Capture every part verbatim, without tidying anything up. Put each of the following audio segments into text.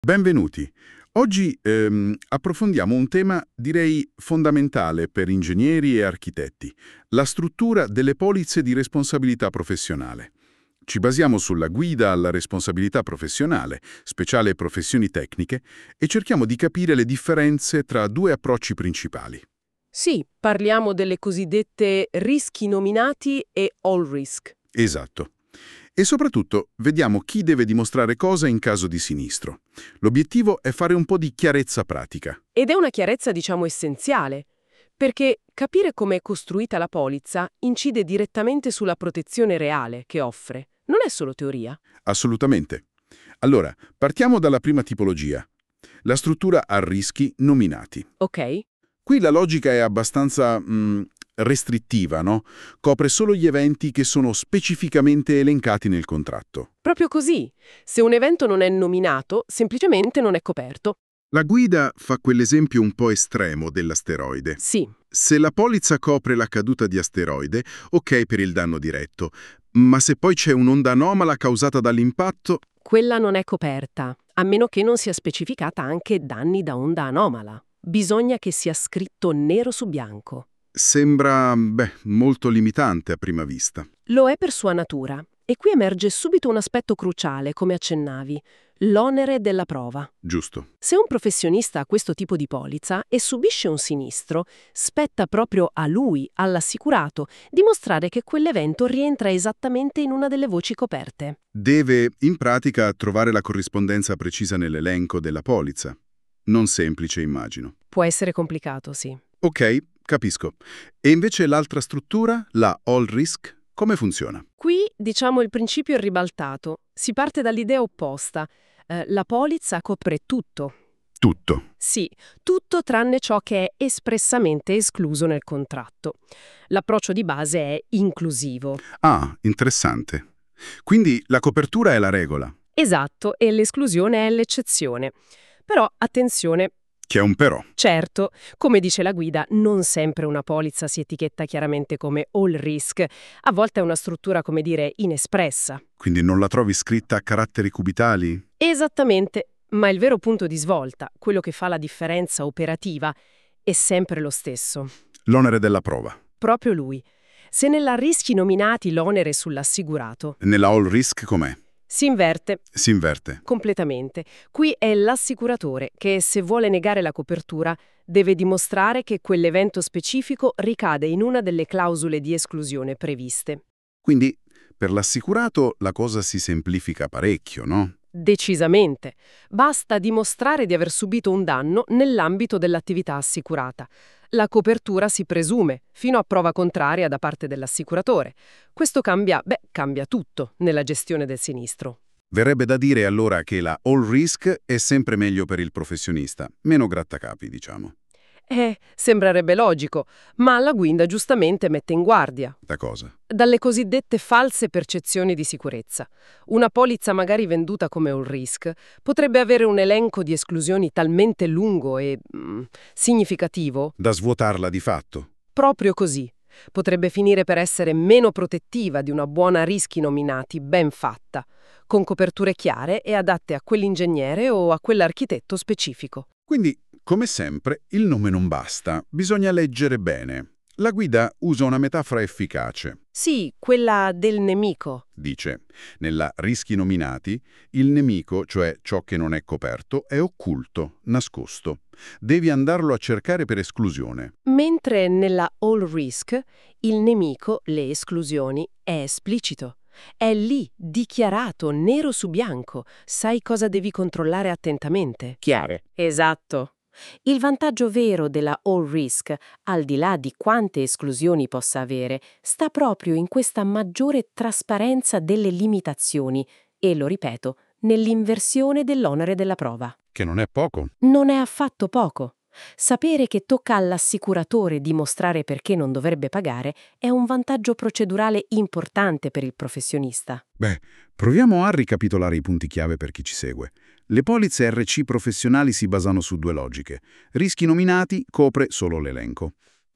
Benvenuti. Oggi ehm, approfondiamo un tema, direi, fondamentale per ingegneri e architetti, la struttura delle polizze di responsabilità professionale. Ci basiamo sulla guida alla responsabilità professionale, speciale professioni tecniche, e cerchiamo di capire le differenze tra due approcci principali. Sì, parliamo delle cosiddette rischi nominati e all risk. Esatto. E soprattutto vediamo chi deve dimostrare cosa in caso di sinistro. L'obiettivo è fare un po' di chiarezza pratica. Ed è una chiarezza, diciamo, essenziale, perché capire come è costruita la polizza incide direttamente sulla protezione reale che offre. Non è solo teoria. Assolutamente. Allora, partiamo dalla prima tipologia, la struttura a rischi nominati. Ok? Qui la logica è abbastanza mh, restrittiva, no? Copre solo gli eventi che sono specificamente elencati nel contratto. Proprio così. Se un evento non è nominato, semplicemente non è coperto. La guida fa quell'esempio un po' estremo dell'asteroide. Sì, Se la polizza copre la caduta di asteroide, ok per il danno diretto, ma se poi c'è un'onda anomala causata dall'impatto, quella non è coperta, a meno che non sia specificata anche danni da onda anomala. Bisogna che sia scritto nero su bianco. sembra, beh, molto limitante a prima vista. Lo è per sua natura. E qui emerge subito un aspetto cruciale, come accennavi, l'onere della prova. Giusto. Se un professionista ha questo tipo di polizza e subisce un sinistro, spetta proprio a lui, all'assicurato, dimostrare che quell'evento rientra esattamente in una delle voci coperte. Deve, in pratica, trovare la corrispondenza precisa nell'elenco della polizza. Non semplice, immagino. Può essere complicato, sì. Ok, capisco. E invece l'altra struttura, la all risk, come funziona? Qui, diciamo, il principio è ribaltato. Si parte dall'idea opposta. Eh, la polizza copre tutto. Tutto. Sì, tutto tranne ciò che è espressamente escluso nel contratto. L'approccio di base è inclusivo. Ah, interessante. Quindi la copertura è la regola. Esatto, e l'esclusione è l'eccezione. Però, attenzione, Che è un però. certo, come dice la guida, non sempre una polizza si etichetta chiaramente come all risk. A volte è una struttura, come dire, inespressa. Quindi non la trovi scritta a caratteri cubitali? Esattamente, ma il vero punto di svolta, quello che fa la differenza operativa, è sempre lo stesso. L'onere della prova. Proprio lui. Se nella rischi nominati l'onere è sull'assicurato, Nella all risk com'è? si inverte Si inverte. completamente. Qui è l'assicuratore che, se vuole negare la copertura, deve dimostrare che quell'evento specifico ricade in una delle clausole di esclusione previste. Quindi per l'assicurato la cosa si semplifica parecchio, no? Decisamente. Basta dimostrare di aver subito un danno nell'ambito dell'attività assicurata. La copertura si presume, fino a prova contraria da parte dell'assicuratore. Questo cambia, beh, cambia tutto nella gestione del sinistro. Verrebbe da dire allora che la all risk è sempre meglio per il professionista, meno grattacapi, diciamo. Eh, sembrerebbe logico, ma la guida giustamente mette in guardia Da cosa? dalle cosiddette false percezioni di sicurezza. Una polizza magari venduta come all risk potrebbe avere un elenco di esclusioni talmente lungo e mm, significativo, Da svuotarla di fatto. proprio così. Potrebbe finire per essere meno protettiva di una buona rischi nominati ben fatta, con coperture chiare e adatte a quell'ingegnere o a quell'architetto specifico. Quindi, come sempre, il nome non basta, bisogna leggere bene. La guida usa una metafora efficace. Sì, quella del nemico. Dice, nella rischi nominati, il nemico, cioè ciò che non è coperto, è occulto, nascosto. Devi andarlo a cercare per esclusione. Mentre nella all risk il nemico, le esclusioni, è esplicito. È lì, dichiarato, nero su bianco. Sai cosa devi controllare attentamente. Chiare. Esatto. Il vantaggio vero della all risk, al di là di quante esclusioni possa avere, sta proprio in questa maggiore trasparenza delle limitazioni e, lo ripeto, nell'inversione dell'onere della prova. Che non è poco. Non è affatto poco. Sapere che tocca all'assicuratore dimostrare perché non dovrebbe pagare è un vantaggio procedurale importante per il professionista. Beh, proviamo a ricapitolare i punti chiave per chi ci segue. Le polizze R C professionali si basano su due logiche. Rischi nominati copre solo l'elenco.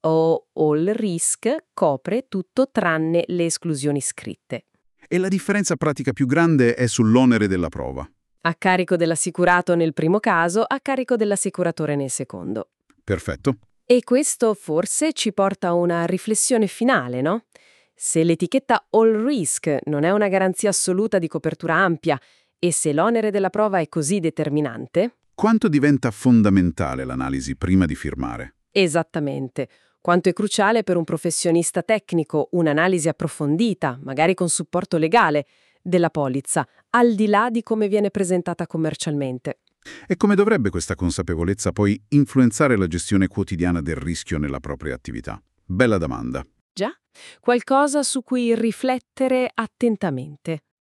O all risk copre tutto tranne le esclusioni scritte. E la differenza pratica più grande è sull'onere della prova. A carico dell'assicurato nel primo caso, a carico dell'assicuratore nel secondo. Perfetto. E questo forse ci porta a una riflessione finale, no? Se l'etichetta all risk non è una garanzia assoluta di copertura ampia e se l'onere della prova è così determinante. Quanto diventa fondamentale l'analisi prima di firmare? Esattamente. Quanto è cruciale per un professionista tecnico un'analisi approfondita, magari con supporto legale, della polizza, al di là di come viene presentata commercialmente. E come dovrebbe questa consapevolezza poi influenzare la gestione quotidiana del rischio nella propria attività? Bella domanda. Già? Qualcosa su cui riflettere attentamente.